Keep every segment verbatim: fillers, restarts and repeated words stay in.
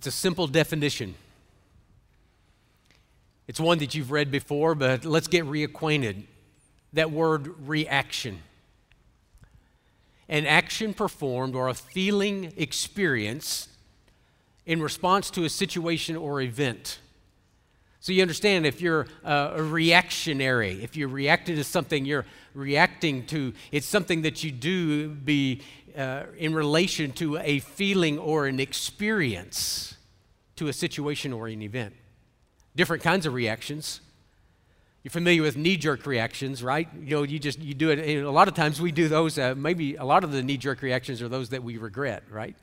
It's a simple definition. It's one that you've read before, but let's get reacquainted. That word reaction. An action performed or a feeling experienced in response to a situation or event. So you understand, if you're uh, a reactionary, if you're reacting to something, you're reacting to, it's something that you do be uh, in relation to a feeling or an experience to a situation or an event. Different kinds of reactions. You're familiar with knee-jerk reactions, right? You know, you just, you do it, and a lot of times we do those, uh, maybe a lot of the knee-jerk reactions are those that we regret, right?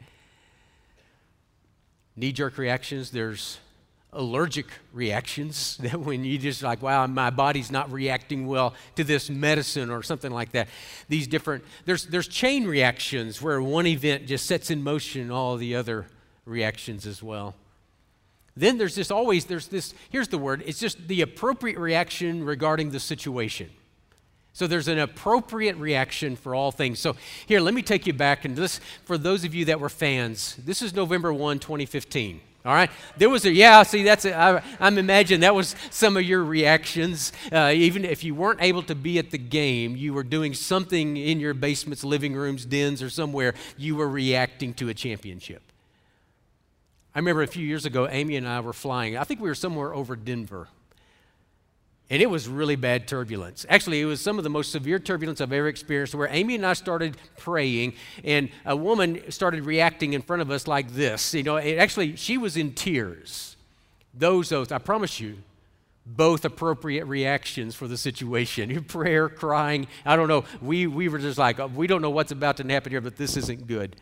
Knee-jerk reactions, there's allergic reactions, that when you just like, wow, my body's not reacting well to this medicine or something like that. These different, there's there's chain reactions where one event just sets in motion all the other reactions as well. Then there's this always, there's this, here's the word, it's just the appropriate reaction regarding the situation. So there's an appropriate reaction for all things. So here, let me take you back, and this, for those of you that were fans, this is November first, twenty fifteen. All right, there was a, yeah, see, that's, a, I, I'm imagining that was some of your reactions. Uh, even if you weren't able to be at the game, you were doing something in your basements, living rooms, dens, or somewhere, you were reacting to a championship. I remember a few years ago, Amy and I were flying. I think we were somewhere over Denver. And it was really bad turbulence. Actually, it was some of the most severe turbulence I've ever experienced, where Amy and I started praying, and a woman started reacting in front of us like this. You know, it actually, she was in tears. Those, those, I promise you, both appropriate reactions for the situation. Prayer, crying, I don't know. We, we were just like, we don't know what's about to happen here, but this isn't good.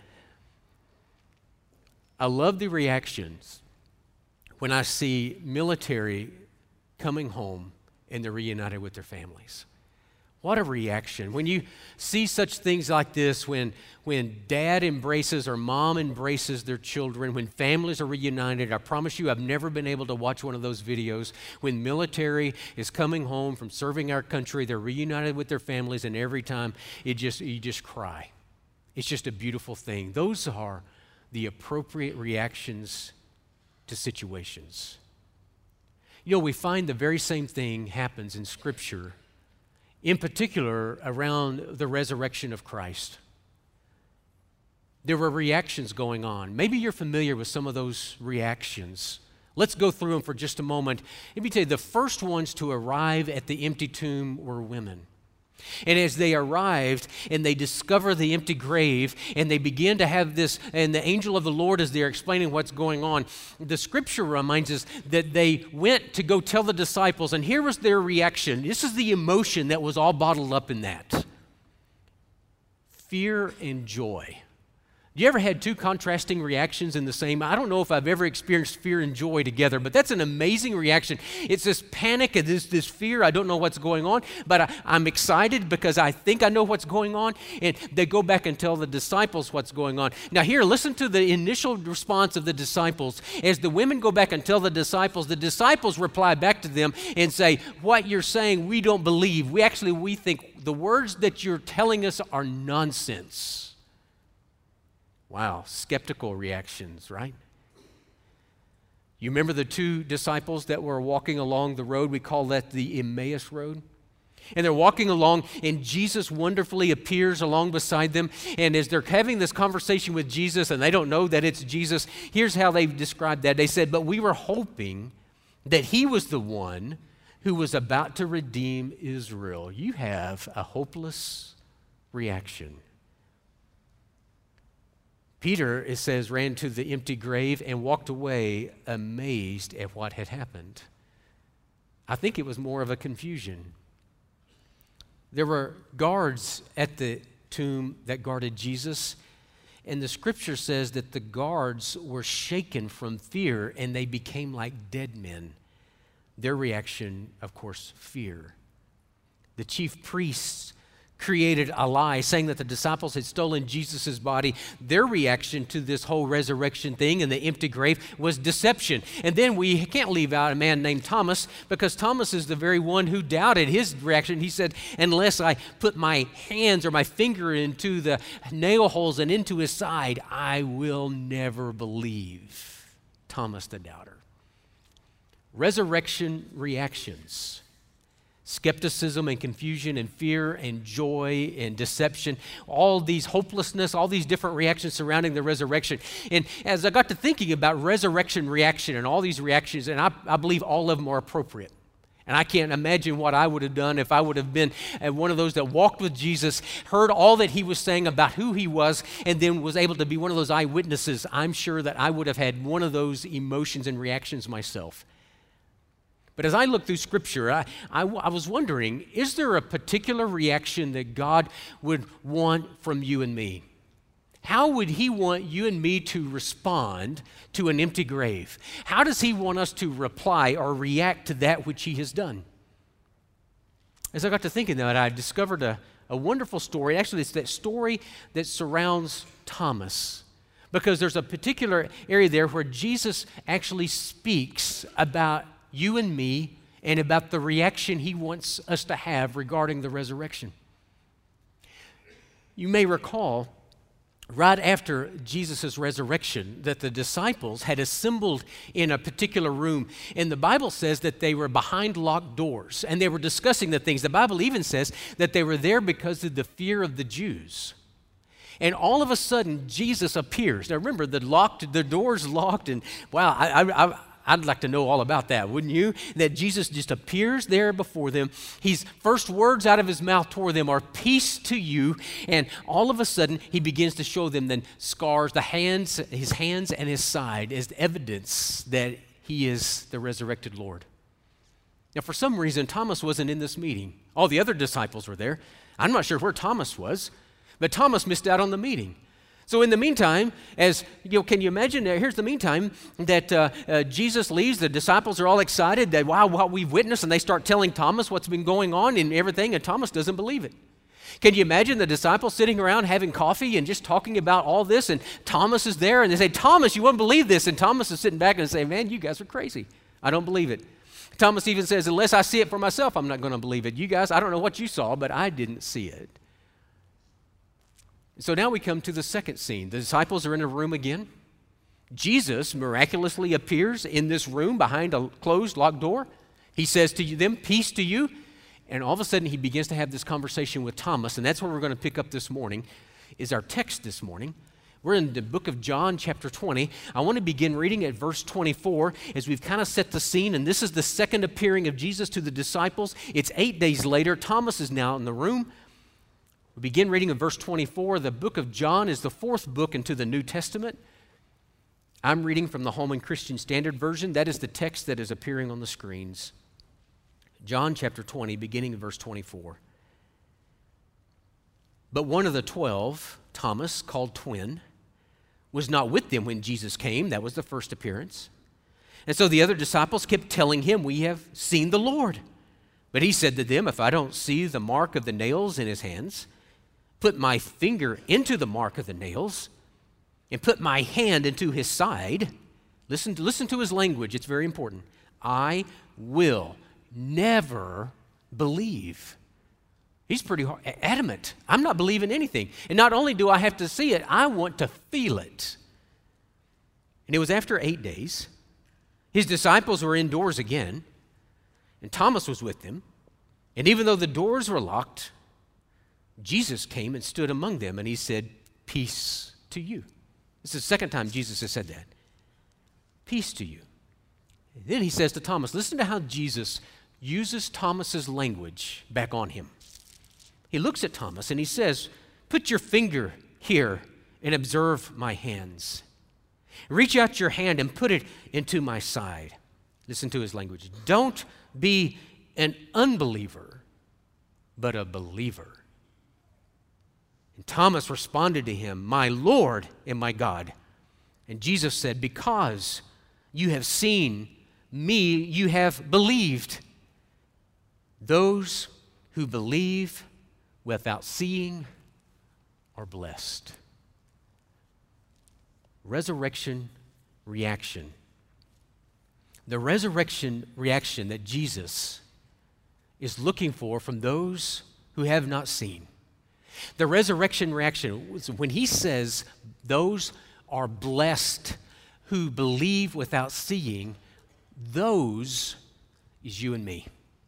I love the reactions when I see military coming home and they're reunited with their families. What a reaction. When you see such things like this, when, when dad embraces or mom embraces their children, when families are reunited, I promise you I've never been able to watch one of those videos. When military is coming home from serving our country, they're reunited with their families, and every time it just you just cry. It's just a beautiful thing. Those are the appropriate reactions to situations. You know, we find the very same thing happens in Scripture, in particular around the resurrection of Christ. There were reactions going on. Maybe you're familiar with some of those reactions. Let's go through them for just a moment. Let me tell you, the first ones to arrive at the empty tomb were women. And as they arrived and they discover the empty grave and they begin to have this, and the angel of the Lord is there explaining what's going on, the scripture reminds us that they went to go tell the disciples, and here was their reaction. This is the emotion that was all bottled up in that. Fear and joy. You ever had two contrasting reactions in the same? I don't know if I've ever experienced fear and joy together, but that's an amazing reaction. It's this panic and this, this fear. I don't know what's going on, but I, I'm excited because I think I know what's going on. And they go back and tell the disciples what's going on. Now here, listen to the initial response of the disciples. As the women go back and tell the disciples, the disciples reply back to them and say, what you're saying, we don't believe. We actually, we think the words that you're telling us are nonsense. Wow, skeptical reactions, right? You remember the two disciples that were walking along the road? We call that the Emmaus Road. And they're walking along, and Jesus wonderfully appears along beside them. And as they're having this conversation with Jesus, and they don't know that it's Jesus, here's how they described that. They said, but we were hoping that he was the one who was about to redeem Israel. You have a hopeless reaction. Peter, it says, ran to the empty grave and walked away amazed at what had happened. I think it was more of a confusion. There were guards at the tomb that guarded Jesus, and the scripture says that the guards were shaken from fear and they became like dead men. Their reaction, of course, fear. The chief priests created a lie saying that the disciples had stolen Jesus' body. Their reaction to this whole resurrection thing and the empty grave was deception. And then we can't leave out a man named Thomas, because Thomas is the very one who doubted. His reaction, he said, unless I put my hands or my finger into the nail holes and into his side, I will never believe. Thomas the doubter. Resurrection reactions. Skepticism and confusion and fear and joy and deception, all these hopelessness, all these different reactions surrounding the resurrection. And as I got to thinking about resurrection reaction and all these reactions, and I, I believe all of them are appropriate. And I can't imagine what I would have done if I would have been one of those that walked with Jesus, heard all that he was saying about who he was, and then was able to be one of those eyewitnesses. I'm sure that I would have had one of those emotions and reactions myself. But as I look through Scripture, I, I, I was wondering, is there a particular reaction that God would want from you and me? How would he want you and me to respond to an empty grave? How does he want us to reply or react to that which he has done? As I got to thinking that, I discovered a, a wonderful story. Actually, it's that story that surrounds Thomas, because there's a particular area there where Jesus actually speaks about you and me and about the reaction he wants us to have regarding the resurrection. You may recall, right after Jesus' resurrection, that the disciples had assembled in a particular room, and the Bible says that they were behind locked doors, and they were discussing the things. The Bible even says that they were there because of the fear of the Jews. And all of a sudden, Jesus appears. Now remember, the locked, the doors locked, and wow, I, I, I I'd like to know all about that, wouldn't you? That Jesus just appears there before them. His first words out of his mouth toward them are, "Peace to you." And all of a sudden, he begins to show them the scars, the hands, his hands and his side as evidence that he is the resurrected Lord. Now, for some reason, Thomas wasn't in this meeting. All the other disciples were there. I'm not sure where Thomas was, but Thomas missed out on the meeting. So in the meantime, as you know, can you imagine, uh, here's the meantime that uh, uh, Jesus leaves, the disciples are all excited that, wow, what we've witnessed, and they start telling Thomas what's been going on and everything, and Thomas doesn't believe it. Can you imagine the disciples sitting around having coffee and just talking about all this, and Thomas is there, and they say, "Thomas, you won't believe this," and Thomas is sitting back and saying, "Man, you guys are crazy. I don't believe it." Thomas even says, "Unless I see it for myself, I'm not going to believe it. You guys, I don't know what you saw, but I didn't see it." So now we come to the second scene. The disciples are in a room again. Jesus miraculously appears in this room behind a closed, locked door. He says to them, "Peace to you." And all of a sudden, he begins to have this conversation with Thomas, and that's where we're going to pick up this morning, is our text this morning. We're in the book of John, chapter twenty. I want to begin reading at verse twenty-four as we've kind of set the scene, and this is the second appearing of Jesus to the disciples. It's eight days later. Thomas is now in the room. We begin reading in verse twenty-four. The book of John is the fourth book into the New Testament. I'm reading from the Holman Christian Standard Version. That is the text that is appearing on the screens. John chapter twenty, beginning in verse twenty-four. But one of the twelve, Thomas, called Twin, was not with them when Jesus came. That was the first appearance. And so the other disciples kept telling him, "We have seen the Lord." But he said to them, "If I don't see the mark of the nails in his hands, put my finger into the mark of the nails, and put my hand into his side," listen to, listen to his language, it's very important, "I will never believe." He's pretty hard, adamant. I'm not believing anything. And not only do I have to see it, I want to feel it. And it was after eight days. His disciples were indoors again, and Thomas was with them. And even though the doors were locked, Jesus came and stood among them, and he said, "Peace to you." This is the second time Jesus has said that. "Peace to you." And then he says to Thomas, listen to how Jesus uses Thomas's language back on him. He looks at Thomas and he says, "Put your finger here and observe my hands. Reach out your hand and put it into my side." Listen to his language. "Don't be an unbeliever, but a believer." And Thomas responded to him, "My Lord and my God." And Jesus said, "Because you have seen me, you have believed. Those who believe without seeing are blessed." Resurrection reaction. The resurrection reaction that Jesus is looking for from those who have not seen. The resurrection reaction, when he says those are blessed who believe without seeing, those is you and me.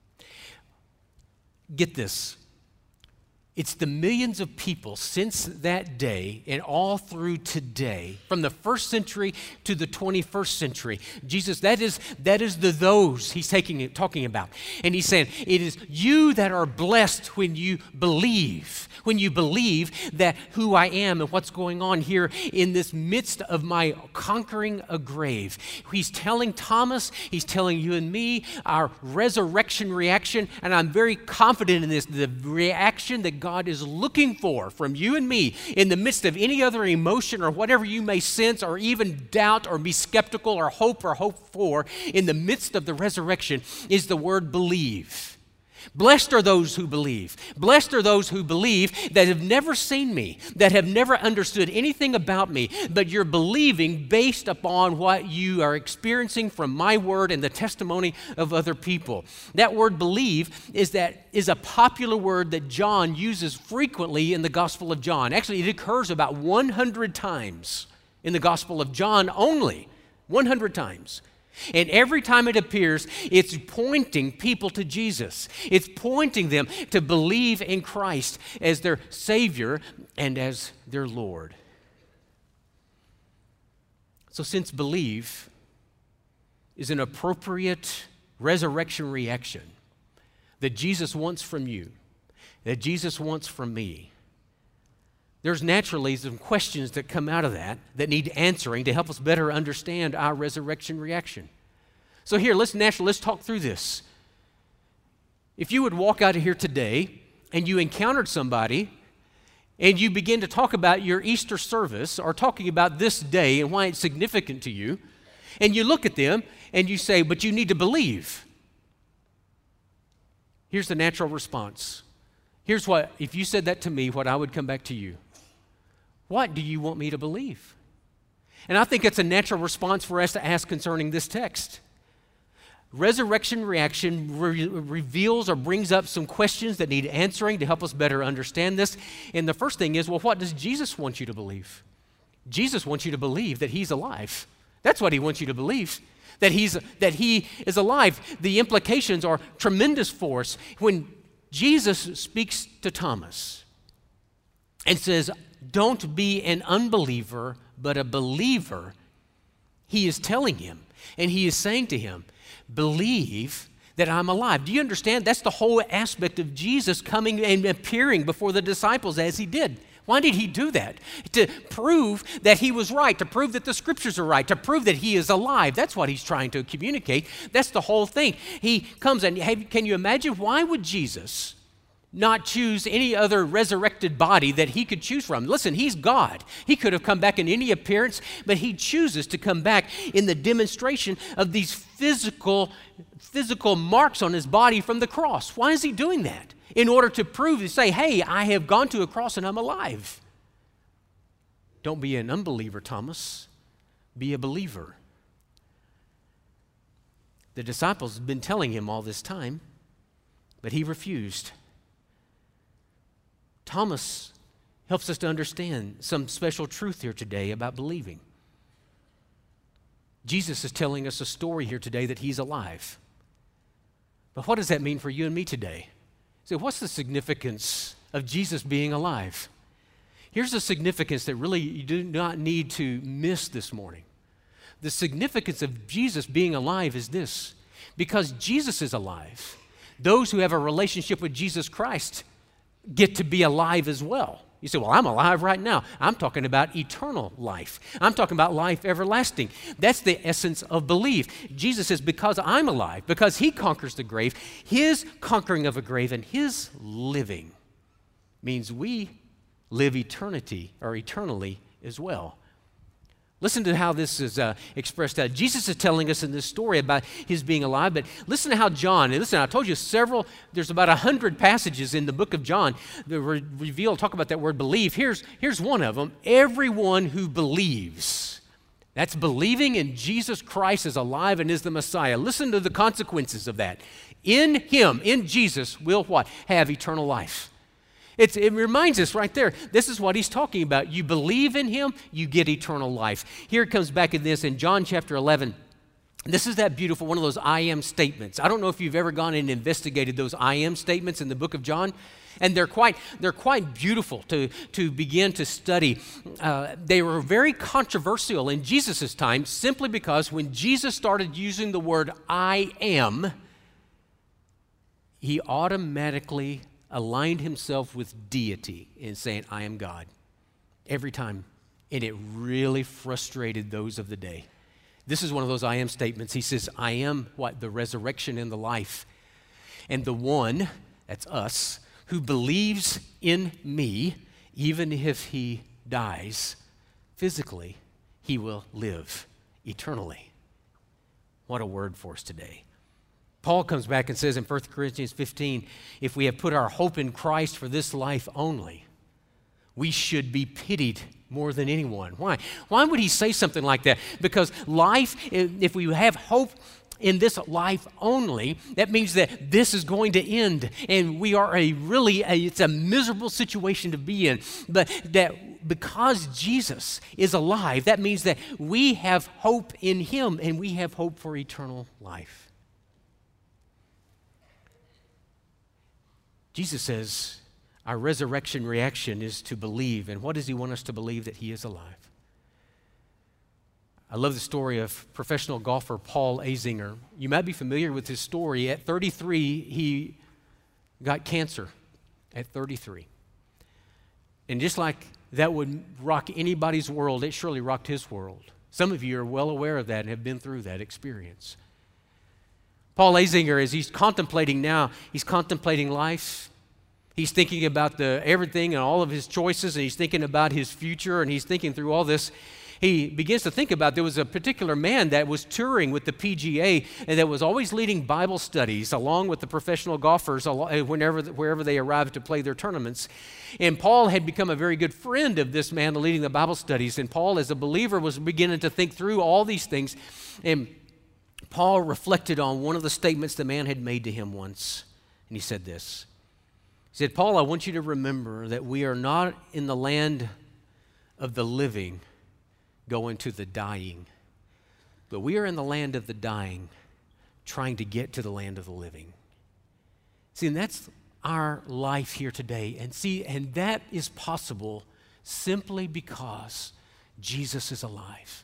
Get this. It's the millions of people since that day and all through today, from the first century to the twenty-first century. Jesus, that is, that is the those he's taking it, talking about. And he's saying, it is you that are blessed when you believe, when you believe that who I am and what's going on here in this midst of my conquering a grave. He's telling Thomas, he's telling you and me, our resurrection reaction, and I'm very confident in this, the reaction that God is looking for from you and me in the midst of any other emotion or whatever you may sense or even doubt or be skeptical or hope or hope for in the midst of the resurrection is the word believe. Blessed are those who believe. Blessed are those who believe that have never seen me, that have never understood anything about me, but you're believing based upon what you are experiencing from my word and the testimony of other people. That word believe is that is a popular word that John uses frequently in the Gospel of John. Actually, it occurs about one hundred times in the Gospel of John only, one hundred times. And every time it appears, it's pointing people to Jesus. It's pointing them to believe in Christ as their Savior and as their Lord. So since believe is an appropriate resurrection reaction that Jesus wants from you, that Jesus wants from me, there's naturally some questions that come out of that that need answering to help us better understand our resurrection reaction. So here, let's naturally, let's talk through this. If you would walk out of here today and you encountered somebody and you begin to talk about your Easter service or talking about this day and why it's significant to you, and you look at them and you say, but you need to believe. Here's the natural response. Here's what, if you said that to me, what I would come back to you. What do you want me to believe? And I think it's a natural response for us to ask concerning this text. Resurrection reaction re- reveals or brings up some questions that need answering to help us better understand this. And the first thing is, well, what does Jesus want you to believe? Jesus wants you to believe that he's alive. That's what he wants you to believe, that he's that he is alive. The implications are tremendous for us. When Jesus speaks to Thomas and says, don't be an unbeliever, but a believer, he is telling him, and he is saying to him, believe that I'm alive. Do you understand? That's the whole aspect of Jesus coming and appearing before the disciples as he did. Why did he do that? To prove that he was right, to prove that the scriptures are right, to prove that he is alive. That's what he's trying to communicate. That's the whole thing. He comes and hey, can you imagine why would Jesus not choose any other resurrected body that he could choose from? Listen, he's God. He could have come back in any appearance, but he chooses to come back in the demonstration of these physical, physical marks on his body from the cross. Why is he doing that? In order to prove, to say, hey, I have gone to a cross and I'm alive. Don't be an unbeliever, Thomas. Be a believer. The disciples have been telling him all this time, but he refused. Thomas helps us to understand some special truth here today about believing. Jesus is telling us a story here today that he's alive. But what does that mean for you and me today? So what's the significance of Jesus being alive? Here's the significance that really you do not need to miss this morning. The significance of Jesus being alive is this: because Jesus is alive, those who have a relationship with Jesus Christ get to be alive as well. You say, well, I'm alive right now. I'm talking about eternal life. I'm talking about life everlasting. That's the essence of belief. Jesus says, because I'm alive, because he conquers the grave, his conquering of a grave and his living means we live eternity or eternally as well. Listen to how this is uh, expressed out. Jesus is telling us in this story about his being alive, but listen to how John, and listen, I told you several, there's about a hundred passages in the book of John that re- reveal, talk about that word believe. Here's, here's one of them. Everyone who believes. That's believing in Jesus Christ is alive and is the Messiah. Listen to the consequences of that. In him, in Jesus, will what? Have eternal life. It's, it reminds us right there, this is what he's talking about. You believe in him, you get eternal life. Here it comes back in this in John chapter eleven. This is that beautiful, one of those I am statements. I don't know if you've ever gone and investigated those I am statements in the book of John. And they're quite, they're quite beautiful to, to begin to study. Uh, they were very controversial in Jesus' time simply because when Jesus started using the word I am, he automatically aligned himself with deity in saying, I am God, every time. And it really frustrated those of the day. This is one of those I am statements. He says, I am what? The resurrection and the life. And the one, that's us, who believes in me, even if he dies physically, he will live eternally. What a word for us today. Paul comes back and says in First Corinthians fifteen, if we have put our hope in Christ for this life only, we should be pitied more than anyone. Why? Why would he say something like that? Because life, if we have hope in this life only, that means that this is going to end, and we are a really, a, it's a miserable situation to be in. But that because Jesus is alive, that means that we have hope in him, and we have hope for eternal life. Jesus says our resurrection reaction is to believe. And what does he want us to believe? That he is alive. I love the story of professional golfer Paul Azinger. You might be familiar with his story. At thirty-three, he got cancer at thirty-three. And just like that would rock anybody's world, it surely rocked his world. Some of you are well aware of that and have been through that experience. Paul Azinger, as he's contemplating now, he's contemplating life. He's thinking about the everything and all of his choices, and he's thinking about his future, and he's thinking through all this. He begins to think about, there was a particular man that was touring with the P G A and that was always leading Bible studies along with the professional golfers whenever, wherever they arrived to play their tournaments. And Paul had become a very good friend of this man leading the Bible studies. And Paul, as a believer, was beginning to think through all these things. And Paul reflected on one of the statements the man had made to him once. And he said this. He said, Paul, I want you to remember that we are not in the land of the living going to the dying, but we are in the land of the dying trying to get to the land of the living. See, and that's our life here today. And see, and that is possible simply because Jesus is alive.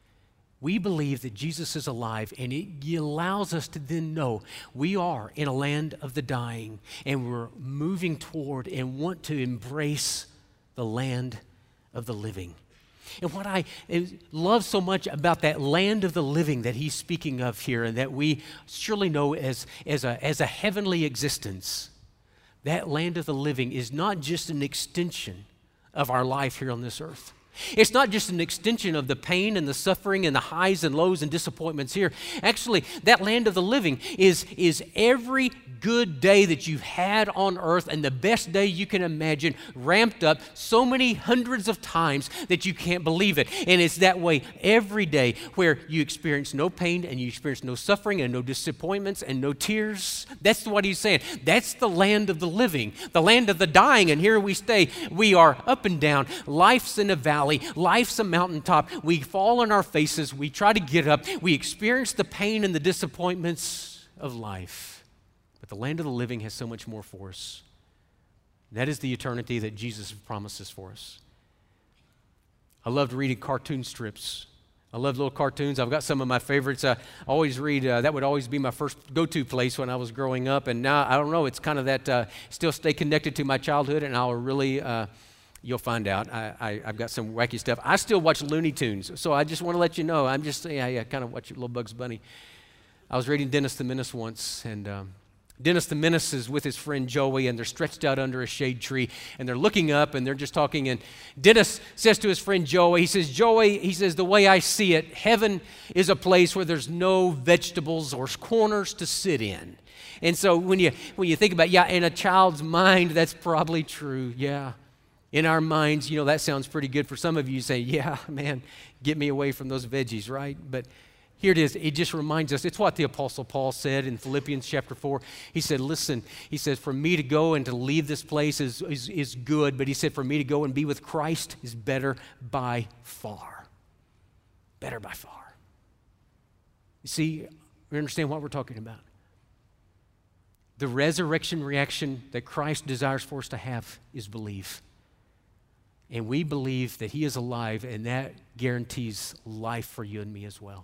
We believe that Jesus is alive, and it allows us to then know we are in a land of the dying, and we're moving toward and want to embrace the land of the living. And what I love so much about that land of the living that he's speaking of here, and that we surely know as, as, a, as a heavenly existence, that land of the living is not just an extension of our life here on this earth. It's not just an extension of the pain and the suffering and the highs and lows and disappointments here. Actually, that land of the living is, is every good day that you've had on earth and the best day you can imagine ramped up so many hundreds of times that you can't believe it. And it's that way every day where you experience no pain and you experience no suffering and no disappointments and no tears. That's what he's saying. That's the land of the living, the land of the dying. And here we stay. We are up and down. Life's in a valley. Life's a mountaintop. We fall on our faces. We try to get up. We experience the pain and the disappointments of life. But the land of the living has so much more for us. That is the eternity that Jesus promises for us. I loved reading cartoon strips. I love little cartoons. I've got some of my favorites. I always read, uh, that would always be my first go-to place when I was growing up. And now, I don't know, it's kind of that, uh, still stay connected to my childhood, and I'll really... Uh, You'll find out. I, I, I've got some wacky stuff. I still watch Looney Tunes, so I just want to let you know. I'm just, yeah, yeah, kind of watch Little Bugs Bunny. I was reading Dennis the Menace once, and um, Dennis the Menace is with his friend Joey, and they're stretched out under a shade tree, and they're looking up, and they're just talking, and Dennis says to his friend Joey, he says, Joey, he says, the way I see it, heaven is a place where there's no vegetables or corners to sit in. And so when you when you think about, yeah, in a child's mind, that's probably true, yeah. In our minds, you know, that sounds pretty good. For some of you, say, yeah, man, get me away from those veggies, right? But Here it is. It just reminds us. It's what the Apostle Paul said in Philippians chapter four. He said, listen, he says, for me to go and to leave this place is, is, is good, but he said, for me to go and be with Christ is better by far. Better by far. You see, we understand what we're talking about. The resurrection reaction that Christ desires for us to have is believe. And we believe that he is alive, and that guarantees life for you and me as well.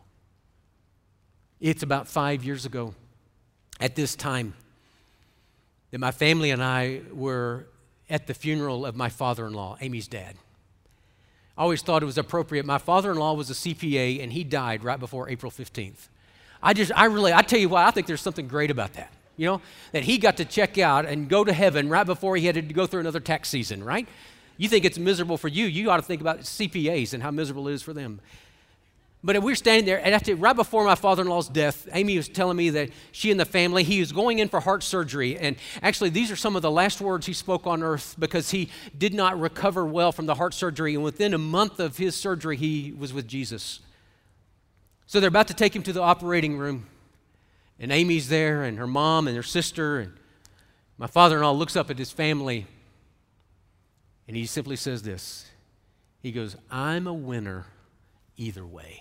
It's about five years ago at this time that my family and I were at the funeral of my father-in-law, Amy's dad. I always thought it was appropriate. My father-in-law was a C P A, and he died right before April fifteenth. I just, I really, I tell you what, I think there's something great about that. You know, that he got to check out and go to heaven right before he had to go through another tax season, right? You think it's miserable for you. You ought to think about C P As and how miserable it is for them. But we were standing there, and after, right before my father-in-law's death, Amy was telling me that she and the family, he was going in for heart surgery. And actually, these are some of the last words he spoke on earth because he did not recover well from the heart surgery. And within a month of his surgery, he was with Jesus. So they're about to take him to the operating room. And Amy's there, and her mom and her sister. And my father-in-law looks up at his family, and he simply says this. He goes, I'm a winner either way.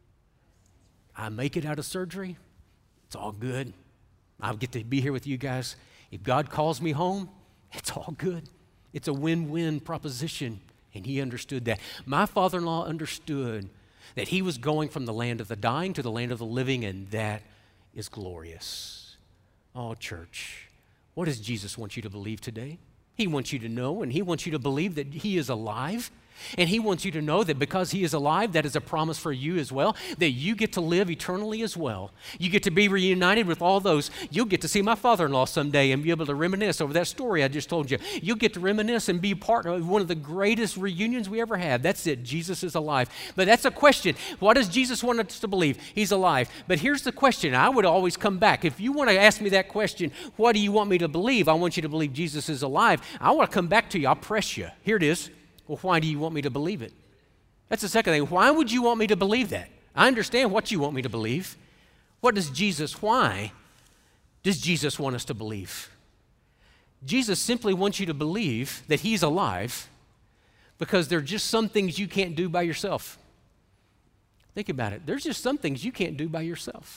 I make it out of surgery, it's all good. I'll get to be here with you guys. If God calls me home, it's all good. It's a win-win proposition, and he understood that. My father-in-law understood that he was going from the land of the dying to the land of the living, and that is glorious. Oh, church, what does Jesus want you to believe today? He wants you to know, and he wants you to believe that he is alive. And he wants you to know that because he is alive, that is a promise for you as well, that you get to live eternally as well. You get to be reunited with all those. You'll get to see my father-in-law someday and be able to reminisce over that story I just told you. You'll get to reminisce and be part of one of the greatest reunions we ever had. That's it. Jesus is alive. But that's a question. What does Jesus want us to believe? He's alive. But here's the question. I would always come back. If you want to ask me that question, what do you want me to believe? I want you to believe Jesus is alive. I want to come back to you. I'll press you. Here it is. Well, why do you want me to believe it? That's the second thing. Why would you want me to believe that? I understand what you want me to believe. What does Jesus, why does Jesus want us to believe? Jesus simply wants you to believe that he's alive because there are just some things you can't do by yourself. Think about it. There's just some things you can't do by yourself.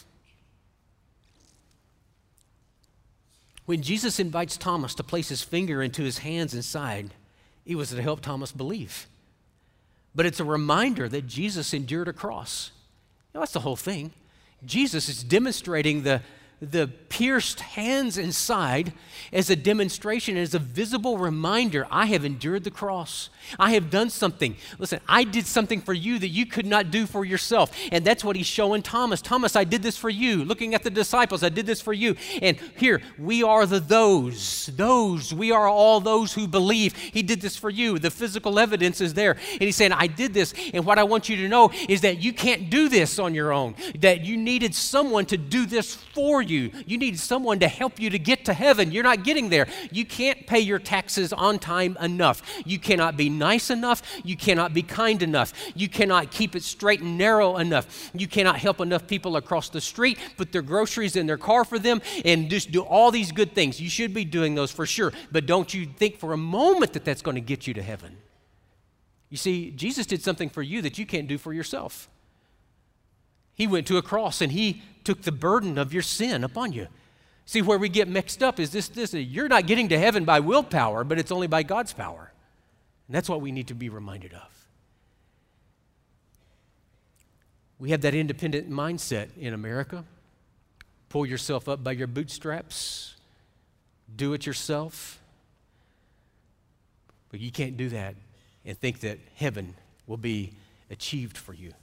When Jesus invites Thomas to place his finger into his hands and side, it was to help Thomas believe. But it's a reminder that Jesus endured a cross. You know, that's the whole thing. Jesus is demonstrating the, the pierced hands and side as a demonstration, as a visible reminder. I have endured the cross. I have done something. Listen, I did something for you that you could not do for yourself. And that's what he's showing Thomas. Thomas, I did this for you. Looking at the disciples, I did this for you. And here, we are the those. Those. We are all those who believe. He did this for you. The physical evidence is there. And he's saying, I did this. And what I want you to know is that you can't do this on your own. That you needed someone to do this for you. You needed someone to help you to get to heaven. You're not getting there. You can't pay your taxes on time enough. You cannot be nice enough. You cannot be kind enough. You cannot keep it straight and narrow enough. You cannot help enough people across the street, put their groceries in their car for them, and just do all these good things. You should be doing those for sure, but don't you think for a moment that that's going to get you to heaven. You see, Jesus did something for you that you can't do for yourself. He went to a cross and he took the burden of your sin upon you. See, where we get mixed up is this, this, you're not getting to heaven by willpower, but it's only by God's power. And that's what we need to be reminded of. We have that independent mindset in America. Pull yourself up by your bootstraps. Do it yourself. But you can't do that and think that heaven will be achieved for you.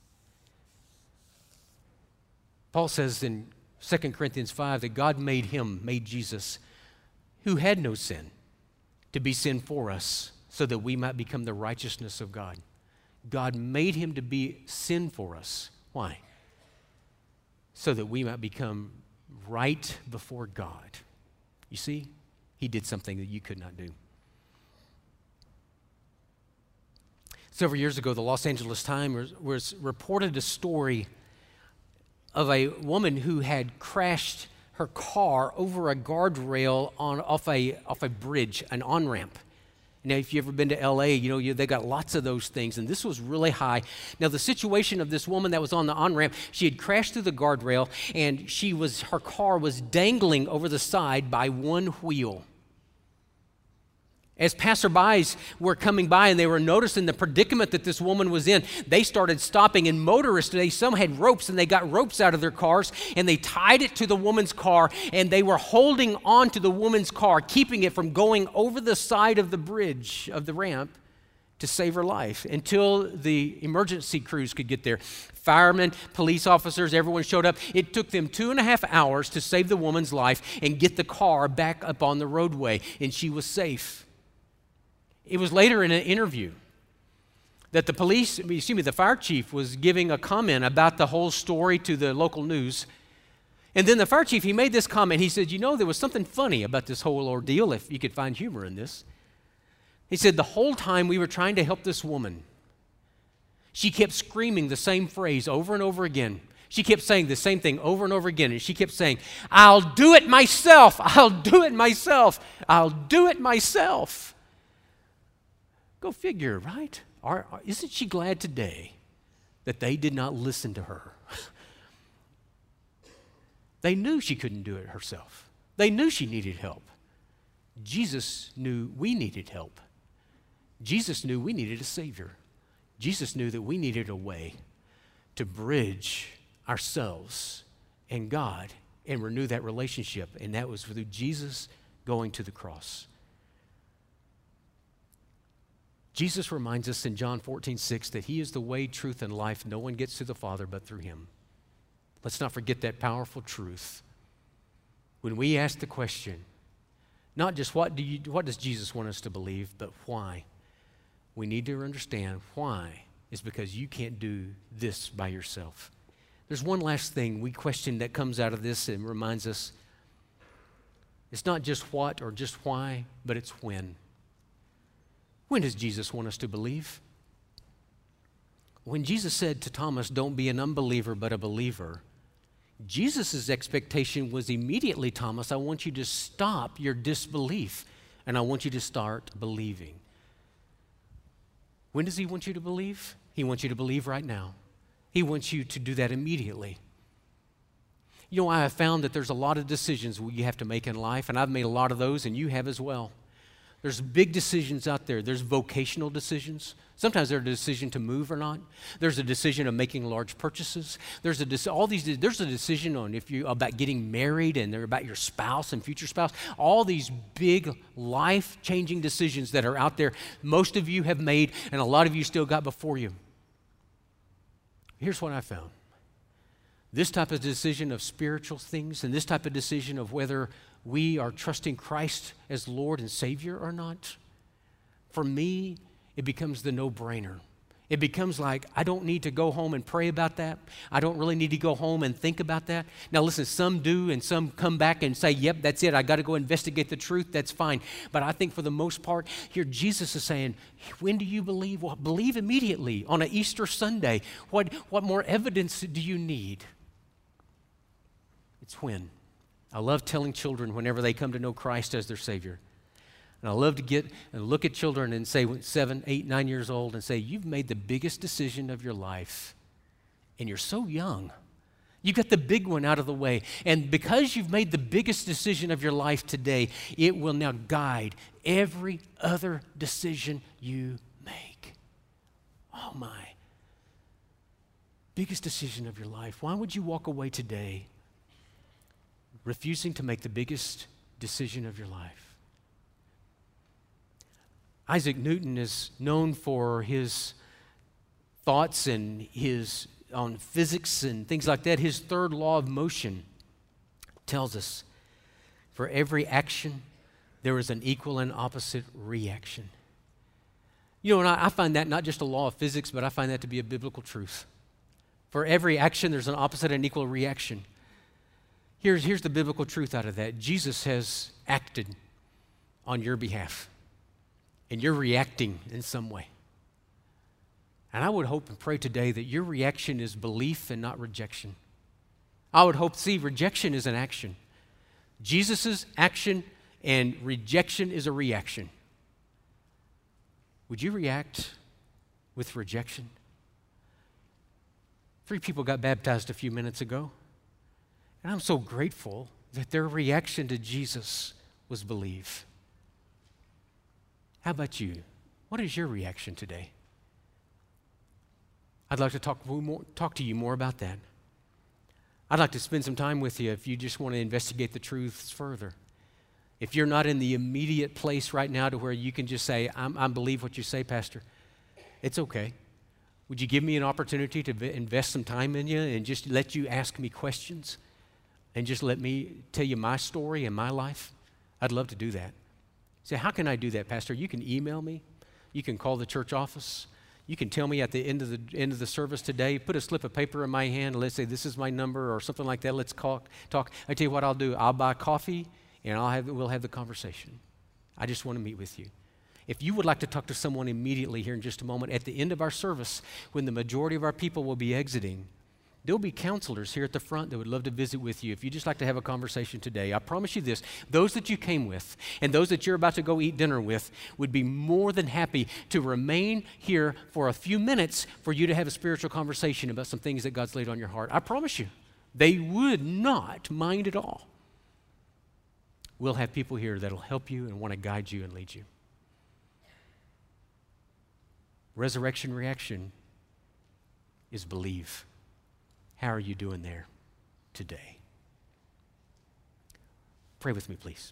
Paul says in Second Corinthians five that God made him, made Jesus, who had no sin, to be sin for us, so that we might become the righteousness of God. God made him to be sin for us. Why? So that we might become right before God. You see, he did something that you could not do. Several years ago, the Los Angeles Times was reported a story of a woman who had crashed her car over a guardrail on off a off a bridge, an on-ramp. Now, if you've ever been to L A, you know, you, they got lots of those things, and this was really high. Now, the situation of this woman that was on the on-ramp, she had crashed through the guardrail, and she was her car was dangling over the side by one wheel. As passerbys were coming by and they were noticing the predicament that this woman was in, they started stopping, and motorists, they some had ropes, and they got ropes out of their cars, and they tied it to the woman's car, and they were holding on to the woman's car, keeping it from going over the side of the bridge, of the ramp, to save her life until the emergency crews could get there. Firemen, police officers, everyone showed up. It took them two and a half hours to save the woman's life and get the car back up on the roadway, and she was safe. It was later in an interview that the police, excuse me, the fire chief was giving a comment about the whole story to the local news. And then the fire chief, he made this comment. He said, you know, there was something funny about this whole ordeal, if you could find humor in this. He said, the whole time we were trying to help this woman, she kept screaming the same phrase over and over again. She kept saying the same thing over and over again. And she kept saying, I'll do it myself. I'll do it myself. I'll do it myself. Go figure, right? Are, are, isn't she glad today that they did not listen to her? They knew she couldn't do it herself. They knew she needed help. Jesus knew we needed help. Jesus knew we needed a Savior. Jesus knew that we needed a way to bridge ourselves and God and renew that relationship, and that was through Jesus going to the cross. Jesus reminds us in John fourteen six that he is the way, truth, and life. No one gets to the Father but through him. Let's not forget that powerful truth. When we ask the question, not just what do you, what does Jesus want us to believe, but why, we need to understand why is because you can't do this by yourself. There's one last thing we question that comes out of this and reminds us it's not just what or just why, but it's when. When does Jesus want us to believe? When Jesus said to Thomas, don't be an unbeliever but a believer, Jesus' expectation was immediately, Thomas, I want you to stop your disbelief and I want you to start believing. When does he want you to believe? He wants you to believe right now. He wants you to do that immediately. You know, I have found that there's a lot of decisions you have to make in life, and I've made a lot of those, and you have as well. There's big decisions out there. There's vocational decisions. Sometimes there's a decision to move or not. There's a decision of making large purchases. There's a de- all these. There's a decision on if you about getting married, and they're about your spouse and future spouse. All these big life-changing decisions that are out there. Most of you have made, and a lot of you still got before you. Here's what I found. This type of decision of spiritual things, and this type of decision of whether we are trusting Christ as Lord and Savior or not, for me, it becomes the no-brainer. It becomes like, I don't need to go home and pray about that. I don't really need to go home and think about that. Now listen, some do, and some come back and say, yep, that's it. I got to go investigate the truth. That's fine. But I think for the most part, here Jesus is saying, when do you believe? Well, believe immediately on an Easter Sunday. What, what more evidence do you need? It's when. I love telling children whenever they come to know Christ as their Savior. And I love to get and look at children and say, seven, eight, nine years old, and say, you've made the biggest decision of your life, and you're so young. You got the big one out of the way. And because you've made the biggest decision of your life today, it will now guide every other decision you make. Oh my. Biggest decision of your life. Why would you walk away today refusing to make the biggest decision of your life? Isaac Newton is known for his thoughts and his on physics and things like that. His third law of motion tells us for every action, there is an equal and opposite reaction. You know, and I, I find that not just a law of physics, but I find that to be a biblical truth. For every action, there's an opposite and equal reaction. Here's, here's the biblical truth out of that. Jesus has acted on your behalf, and you're reacting in some way. And I would hope and pray today that your reaction is belief and not rejection. I would hope, see, rejection is an action. Jesus' action and rejection is a reaction. Would you react with rejection? Three people got baptized a few minutes ago, and I'm so grateful that their reaction to Jesus was believe. How about you? What is your reaction today? I'd like to talk, more, talk to you more about that. I'd like to spend some time with you if you just want to investigate the truths further. If you're not in the immediate place right now to where you can just say, I'm, I believe what you say, Pastor, it's okay. Would you give me an opportunity to v- invest some time in you and just let you ask me questions and just let me tell you my story and my life? I'd love to do that. Say, how can I do that, Pastor? You can email me. You can call the church office. You can tell me at the end of the end of the service today, put a slip of paper in my hand, let's say this is my number or something like that. Let's call, talk. I tell you what I'll do. I'll buy coffee and I'll have we'll have the conversation. I just want to meet with you. If you would like to talk to someone immediately here in just a moment, at the end of our service, when the majority of our people will be exiting, there'll be counselors here at the front that would love to visit with you if you'd just like to have a conversation today. I promise you this, those that you came with and those that you're about to go eat dinner with would be more than happy to remain here for a few minutes for you to have a spiritual conversation about some things that God's laid on your heart. I promise you, they would not mind at all. We'll have people here that'll help you and want to guide you and lead you. Resurrection reaction is believe. How are you doing there today? Pray with me, please.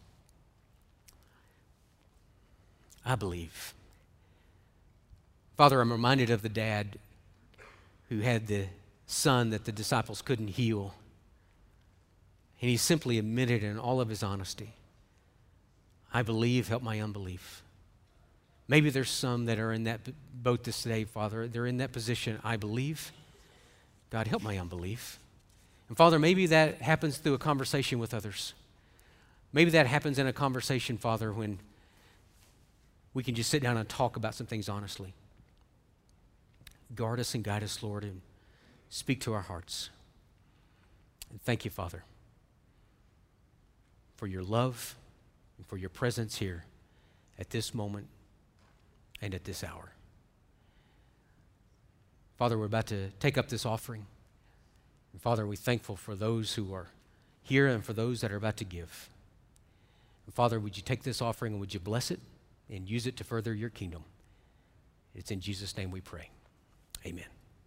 I believe. Father, I'm reminded of the dad who had the son that the disciples couldn't heal. And he simply admitted in all of his honesty, I believe, help my unbelief. Maybe there's some that are in that boat this day, Father. They're in that position. I believe. God, help my unbelief. And Father, maybe that happens through a conversation with others. Maybe that happens in a conversation, Father, when we can just sit down and talk about some things honestly. Guard us and guide us, Lord, and speak to our hearts. And thank you, Father, for your love and for your presence here at this moment and at this hour. Father, we're about to take up this offering. And Father, we're thankful for those who are here and for those that are about to give. And Father, would you take this offering and would you bless it and use it to further your kingdom? It's in Jesus' name we pray. Amen.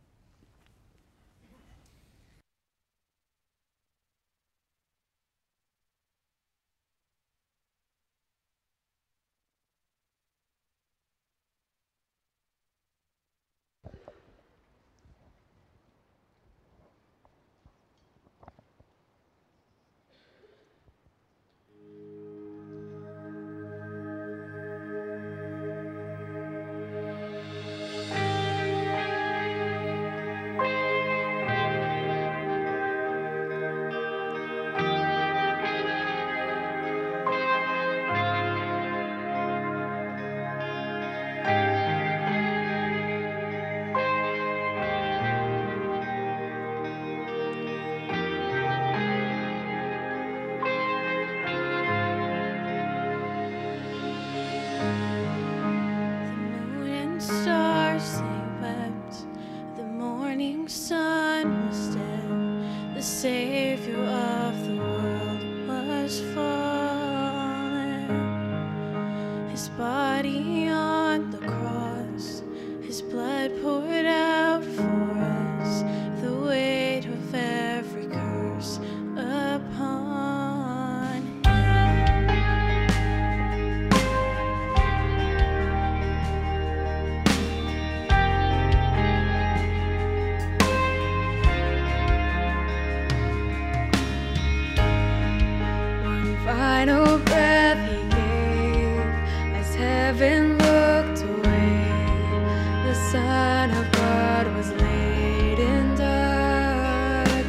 Final breath he gave as heaven looked away. The Son of God was laid in darkness.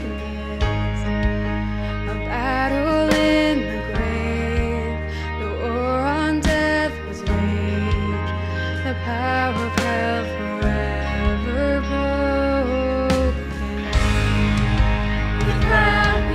A battle in the grave, the war on death was waged. The power of hell forever broken. The crown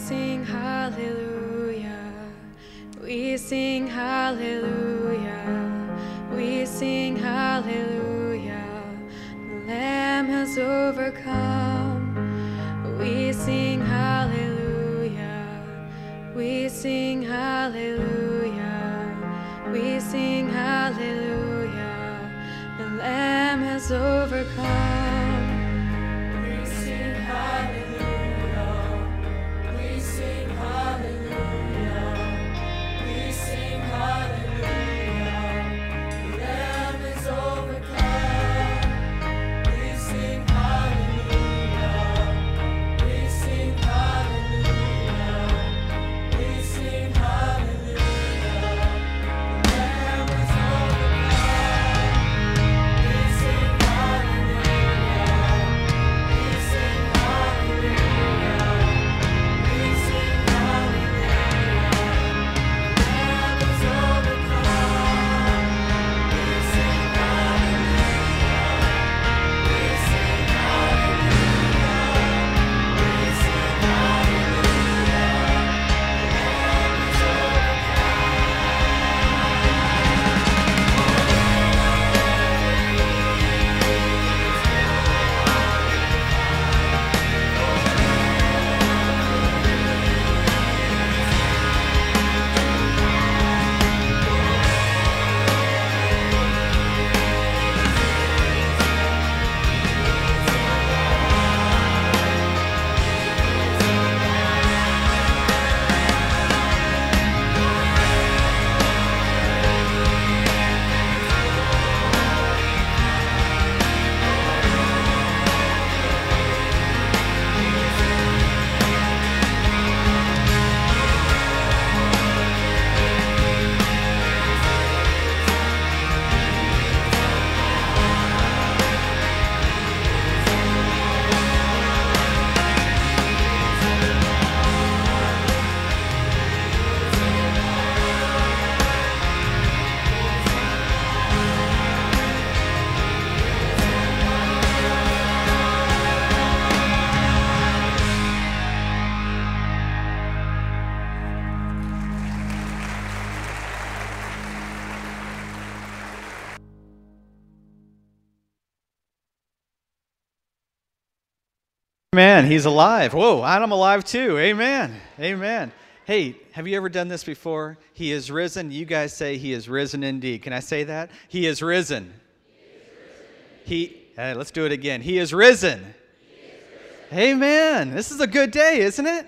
sing hallelujah. We sing hallelujah. We sing hallelujah. The Lamb has overcome. We sing hallelujah. We sing hallelujah. We sing hallelujah. The Lamb has overcome. We sing hallelujah. We sing hallelujah. We sing hallelujah. The Lamb is overcome. We sing hallelujah. We sing hallelujah. We sing hallelujah. The Lamb is overcome. We sing hallelujah. We sing hallelujah. We sing hallelujah. The Lamb is overcome. We sing hallelujah. We sing hallelujah. We sing Amen. He's alive. Whoa, and I'm alive too. Amen. Amen. Hey, have you ever done this before? He is risen. You guys say he is risen indeed. Can I say that? He is risen. He, is risen. he hey, let's do it again. He is risen. He is risen. Amen. This is a good day, isn't it?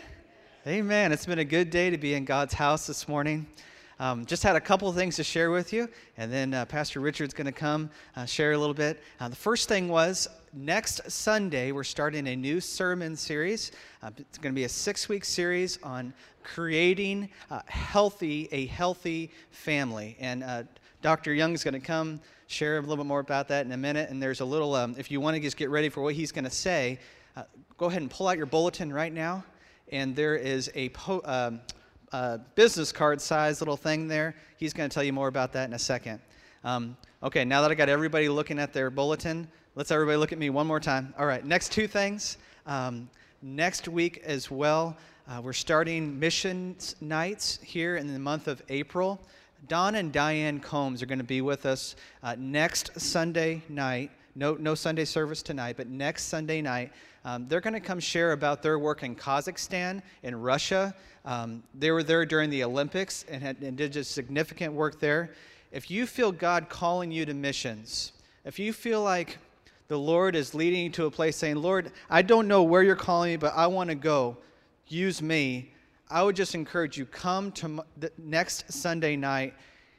Amen. It's been a good day to be in God's house this morning. Um, just had a couple of things to share with you, and then uh, Pastor Richard's going to come uh, share a little bit. Uh, the first thing was, next Sunday, we're starting a new sermon series. Uh, it's going to be a six-week series on creating uh, healthy, a healthy family. And uh, Doctor Young is going to come share a little bit more about that in a minute. And there's a little, um, if you want to just get ready for what he's going to say, uh, go ahead and pull out your bulletin right now. And there is a po- um, uh, business card size little thing there. He's going to tell you more about that in a second. Um, okay, now that I got everybody looking at their bulletin, let's everybody look at me one more time. All right, next two things. Um, next week as well, uh, we're starting missions nights here in the month of April. Don and Diane Combs are going to be with us uh, next Sunday night. No, no Sunday service tonight, but next Sunday night. Um, they're going to come share about their work in Kazakhstan, in Russia. Um, they were there during the Olympics and, had, and did just significant work there. If you feel God calling you to missions, if you feel like the Lord is leading you to a place saying, Lord, I don't know where you're calling me, but I want to go. Use me. I would just encourage you, come to the next Sunday night,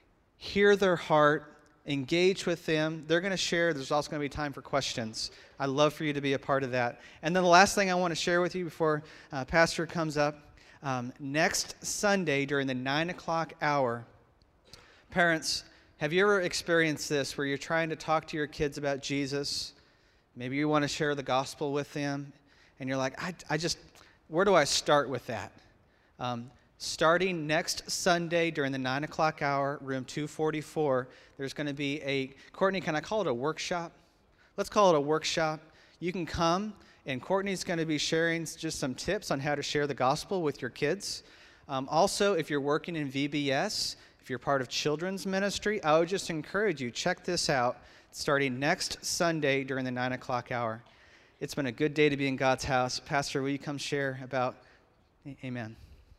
hear their heart, engage with them. They're going to share. There's also going to be time for questions. I'd love for you to be a part of that. And then the last thing I want to share with you before uh, Pastor comes up, um, next Sunday during the nine o'clock hour, parents, have you ever experienced this where you're trying to talk to your kids about Jesus? Maybe you want to share the gospel with them, and you're like, I, I just, where do I start with that? Um, starting next Sunday during the nine o'clock hour, room two forty-four, there's going to be a, Courtney, can I call it a workshop? Let's call it a workshop. You can come and Courtney's going to be sharing just some tips on how to share the gospel with your kids. Um, also, if you're working in V B S, if you're part of children's ministry, I would just encourage you, check this out, starting next Sunday during the nine o'clock hour. It's been a good day to be in God's house. Pastor, will you come share about, amen.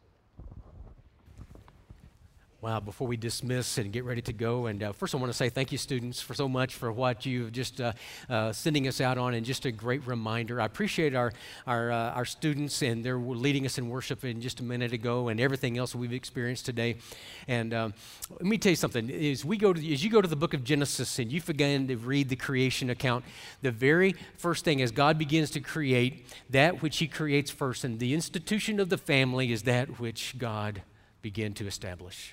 Wow, before we dismiss and get ready to go, and uh, first I want to say thank you, students, for so much for what you've just uh, uh, sending us out on, and just a great reminder. I appreciate our our uh, our students, and they're leading us in worship in just a minute ago, and everything else we've experienced today. And um, let me tell you something: as we go to as you go to the book of Genesis and you begin to read the creation account, the very first thing as God begins to create that which He creates first, and the institution of the family is that which God began to establish.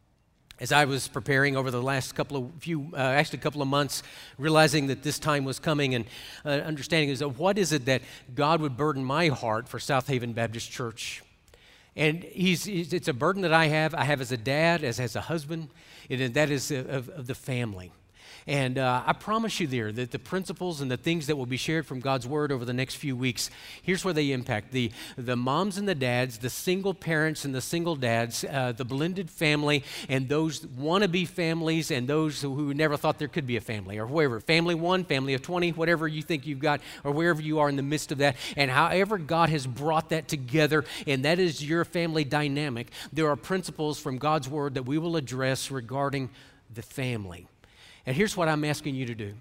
As I was preparing over the last couple of few, uh, actually a couple of months, realizing that this time was coming, and uh, understanding is that what is it that God would burden my heart for South Haven Baptist Church? And he's, he's, it's a burden that I have. I have as a dad, as as a husband, and that is of, of the family. And uh, I promise you there that the principles and the things that will be shared from God's Word over the next few weeks, here's where they impact the, the moms and the dads, the single parents and the single dads, uh, the blended family, and those wannabe families, and those who never thought there could be a family, or whoever, family one, family of twenty, whatever you think you've got, or wherever you are in the midst of that, and however God has brought that together, and that is your family dynamic. There are principles from God's Word that we will address regarding the family. And here's what I'm asking you to do.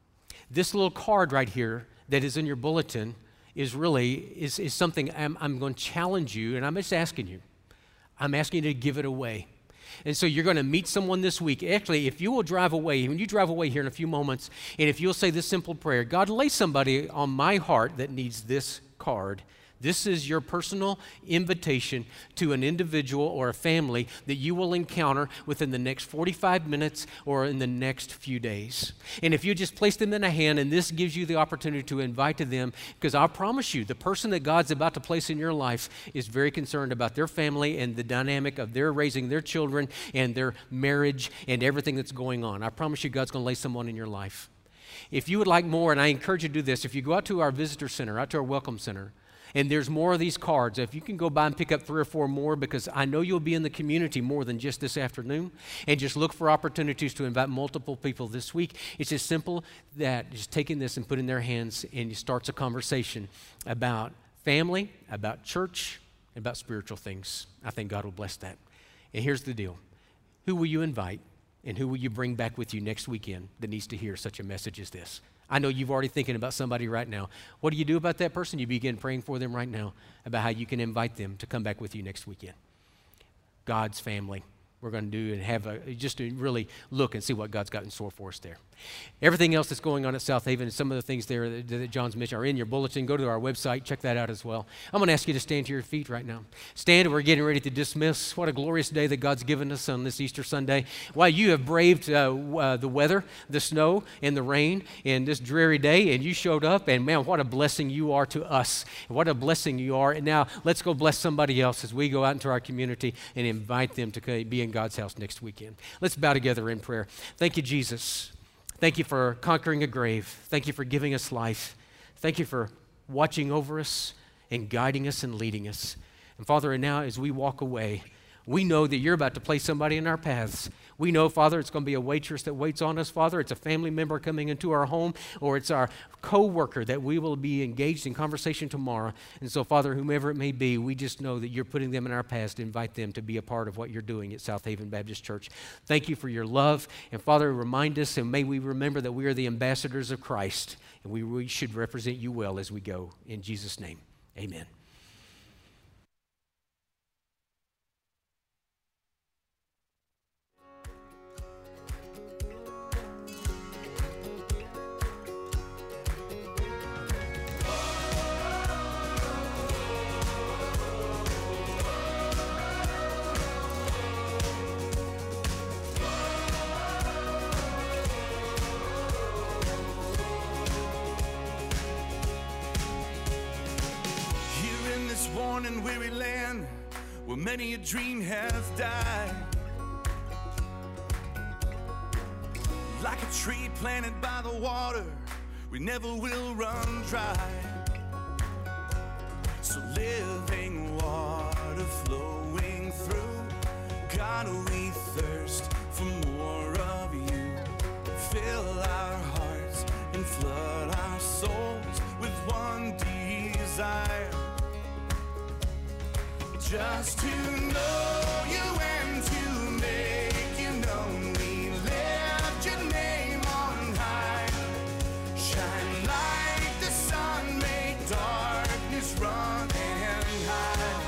This little card right here that is in your bulletin is really, is, is something I'm, I'm going to challenge you, and I'm just asking you. I'm asking you to give it away. And so you're going to meet someone this week. Actually, if you will drive away, when you drive away here in a few moments, and if you'll say this simple prayer, God, lay somebody on my heart that needs this card. This is your personal invitation to an individual or a family that you will encounter within the next forty-five minutes or in the next few days. And if you just place them in a hand, and this gives you the opportunity to invite to them, because I promise you, the person that God's about to place in your life is very concerned about their family and the dynamic of their raising their children and their marriage and everything that's going on. I promise you, God's going to lay someone in your life. If you would like more, and I encourage you to do this, if you go out to our visitor center, out to our welcome center, and there's more of these cards. If you can go by and pick up three or four more, because I know you'll be in the community more than just this afternoon, and just look for opportunities to invite multiple people this week. It's as simple that just taking this and putting in their hands, and it starts a conversation about family, about church, about spiritual things. I think God will bless that. And here's the deal. Who will you invite, and who will you bring back with you next weekend that needs to hear such a message as this? I know you've already thinking about somebody right now. What do you do about that person? You begin praying for them right now about how you can invite them to come back with you next weekend. God's family. We're going to do and have a, just to really look and see what God's got in store for us there. Everything else that's going on at South Haven, and some of the things there that, that John's mentioned are in your bulletin. Go to our website, check that out as well. I'm going to ask you to stand to your feet right now. Stand, we're getting ready to dismiss. What a glorious day that God's given us on this Easter Sunday. Why, you have braved uh, uh, the weather, the snow, and the rain in this dreary day, and you showed up, and man, what a blessing you are to us. What a blessing you are. And now let's go bless somebody else as we go out into our community and invite them to be in God's house next weekend. Let's bow together in prayer. Thank you, Jesus. Thank you for conquering a grave. Thank you for giving us life. Thank you for watching over us and guiding us and leading us. And Father, and now as we walk away, we know that you're about to place somebody in our paths. We know, Father, it's going to be a waitress that waits on us, Father. It's a family member coming into our home, or it's our co-worker that we will be engaged in conversation tomorrow. And so, Father, whomever it may be, we just know that you're putting them in our paths to invite them to be a part of what you're doing at South Haven Baptist Church. Thank you for your love. And, Father, remind us, and may we remember that we are the ambassadors of Christ, and we, we should represent you well as we go. In Jesus' name, amen. Worn and weary land where many a dream has died, like a tree planted by the water, we never will run dry. So living water flowing through. God, we thirst for more of you. Fill our hearts and flood our souls with one desire. Just to know you and to make you known. We lift your name on high. Shine like the sun, make darkness run and hide.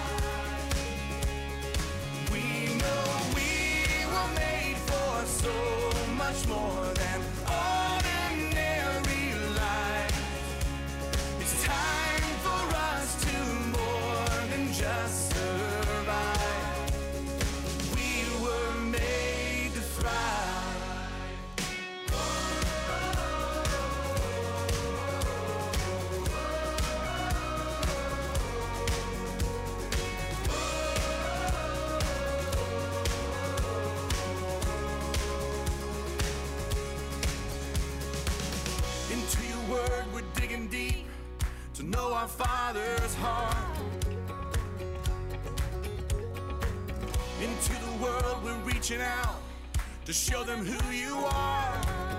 We know we were made for so much more than ordinary life. It's time for us to more than just survive. We were made to thrive. Into your word we're digging deep to know our Father's heart. Into the world we're reaching out to show them who you are.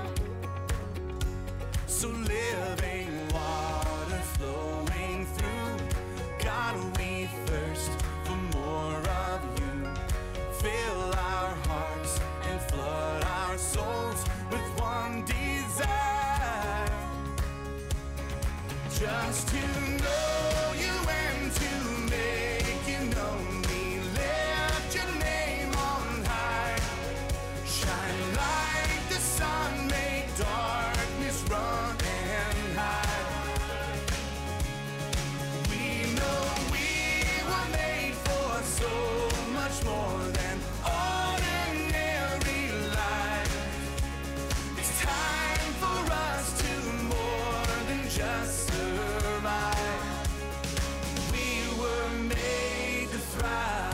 So living water flowing through. God, we thirst for more of you. Fill our hearts and flood our souls with one desire. Just to know you and to make you known. We lift your name on high. Shine like the sun, make darkness run and hide. We know we were made for so much more than ordinary life. It's time for us to more than just survive. We were made to thrive.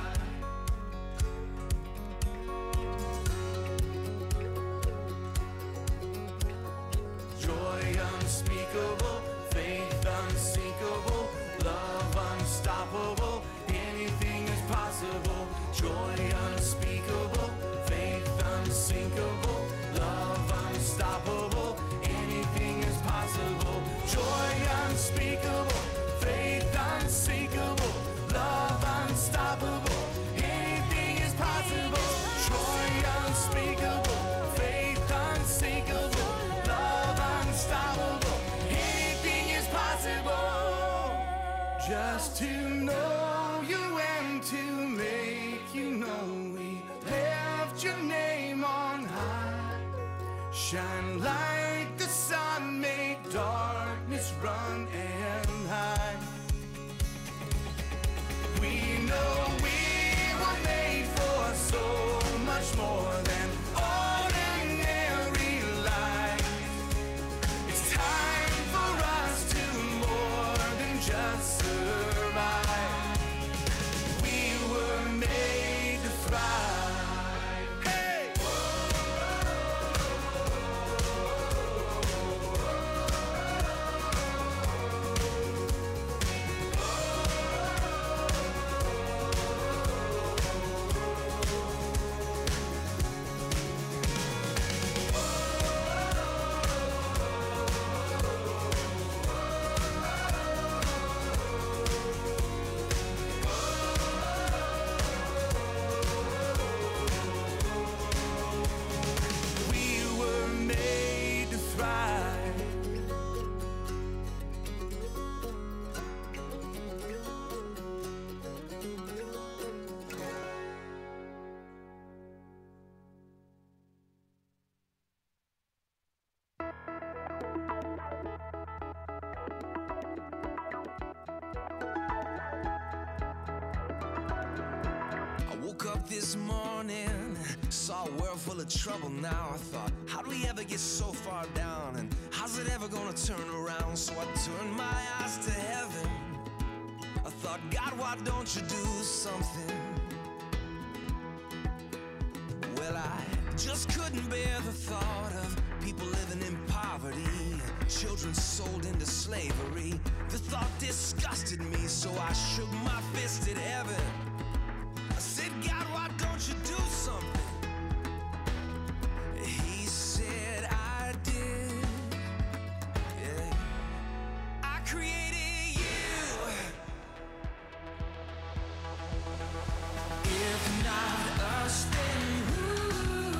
Joy unspeakable, faith unsinkable, love unstoppable, anything is possible. Joy unspeakable, faith unsinkable, love unstoppable, anything is possible. Joy unspeakable, faith unsinkable, love unstoppable, anything is possible. Joy unspeakable, faith unsinkable, love unstoppable, anything is possible. Just to know you and to make you known. We lift your name on high. Shine like the sun, make darkness run and hide. We know we were made for so much more than ordinary life. It's time for us to more than just survive. We were made to thrive. Hey! We were made to thrive. I woke up this morning, saw a world full of trouble now. I thought, how do we ever get so far down? And how's it ever gonna turn around? So I turned my eyes to heaven. I thought, God, why don't you do something? Well, I just couldn't bear the thought of people living in poverty, children sold into slavery. The thought disgusted me, so I shook my fist at heaven.